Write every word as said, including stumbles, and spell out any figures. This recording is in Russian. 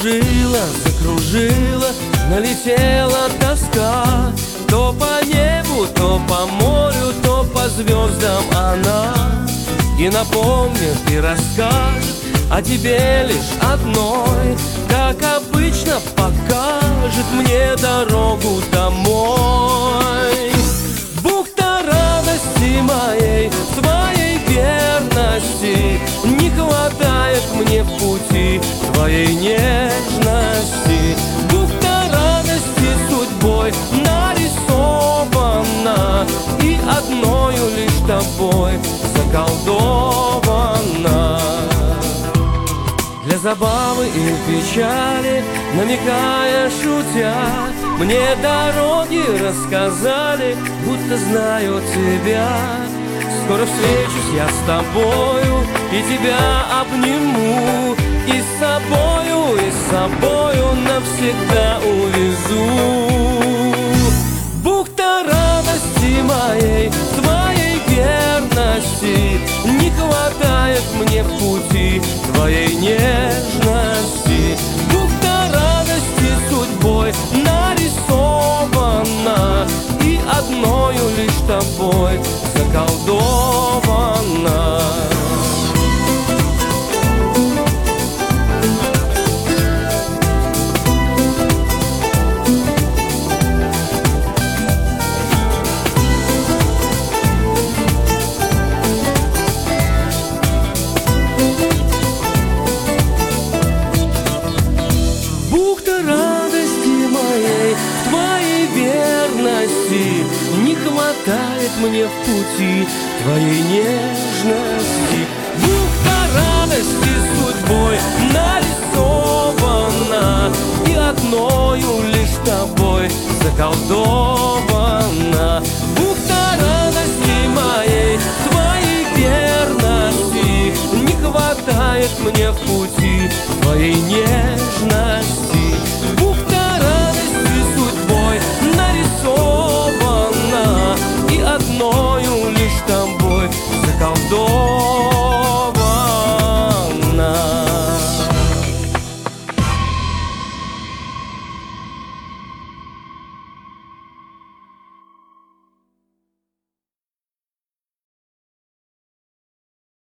закружила, закружила, налетела тоска. То по небу, то по морю, то по звездам она. И напомнит, и расскажет о тебе лишь одной, как обычно покажет мне дорогу домой. Бухта радости моей, твоей верности, не хватает мне в пути твоей нежности. Бухта радости судьбой нарисована и одною лишь тобой заколдована. Для забавы и печали, намекая, шутя, мне дороги рассказали, будто знаю тебя. Скоро встречусь я с тобою и тебя обниму, и с собою, и с собою навсегда увезу. Бухта радости моей, твоей верности, не хватает мне в пути твоей нежности. Бухта радости судьбой нарисована и одною лишь тобой заколдована. Не хватает мне в пути твоей нежности. Бухта радости судьбой нарисована и одною лишь тобой заколдована. Бухта радости моей, твоей верности, не хватает мне в пути твоей нежности.